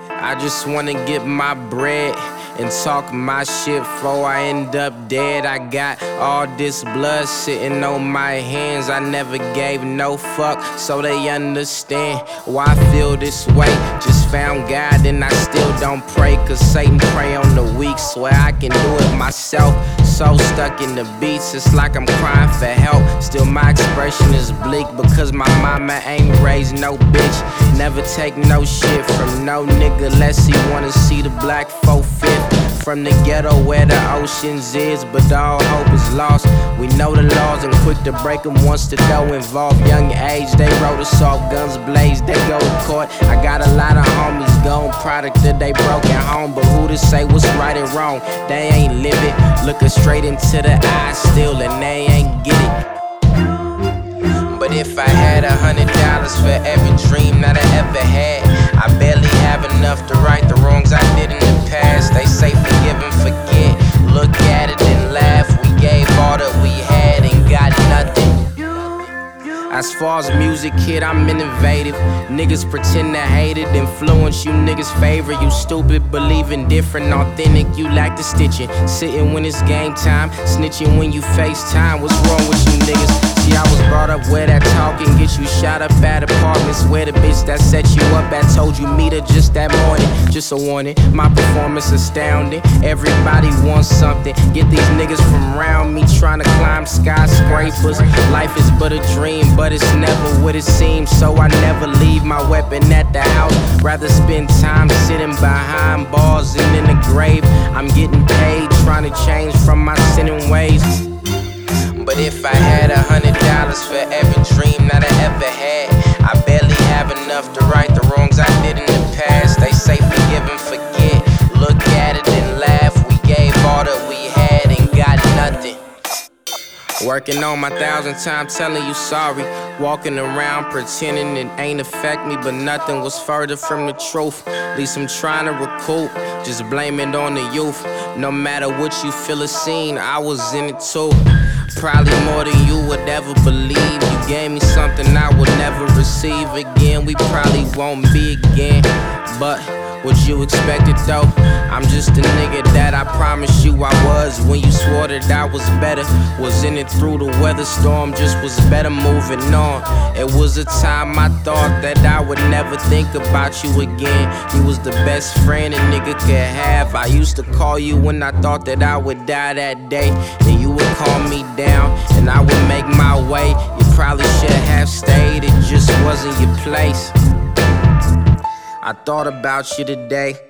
I just wanna get my bread and talk my shit before I end up dead. I got all this blood sitting on my hands. I never gave no fuck, so they understand why I feel this way. Just found God and I still don't pray, cause Satan prey on the weak. Swear I can do it myself. So stuck in the beats, it's like I'm crying for help. Still my expression is bleak, because my mama ain't raised no bitch. Never take no shit from no nigga unless he wanna see the black 4/5. From the ghetto where the oceans is, but all hope is lost. We know the laws and quick to break them once the dough involved. Young age, they wrote us off, guns blaze, they go to court. I got a lot of homies gone, product of they broken home. But who to say what's right and wrong? They ain't live it, looking straight into the eyes still, and they ain't get it. But if I had $100 for every dream that I ever had, I barely have enough to right the wrongs I did in the past. They say forgive and forget, look at it and laugh. We gave all that we had and got nothing. As far as music, kid, I'm innovative. Niggas pretend to hate it, influence you niggas' favor. You stupid, believing different, authentic, you lack the stitching. Sitting when it's game time, snitching when you FaceTime. What's wrong with you niggas? See, I was brought up where that talk can get you shot up at apartments, where the bitch that set you up at told you meet her just that morning. Just a warning, my performance astounding. Everybody wants something. Get these niggas from around me trying to climb skyscrapers. Life is but a dream, but it's never what it seems. So I never leave my weapon at the house. Rather spend time sitting behind bars and in the grave. I'm getting paid, trying to change from my sinning ways. But if I had $100 for every dream that I ever had, I barely have enough to right the wrongs I did in the past. They say forgive and forget, look at it and laugh. We gave all that we had and got nothing. Working on my 1,000 times telling you sorry. Walking around pretending it ain't affect me, but nothing was further from the truth. At least I'm trying to recoup, just blame it on the youth. No matter what you feel or seen, I was in it too. Probably more than you would ever believe. You gave me something I would never receive again. We probably won't be again, but what you expected though? I'm just a nigga that I promised you I was when you swore that I was better. Was in it through the weather storm, just was better moving on. It was a time I thought that I would never think about you again. You was the best friend a nigga could have. I used to call you when I thought that I would die that day, and you would calm me down and I would make my way. You probably should have stayed, it just wasn't your place. I thought about you today,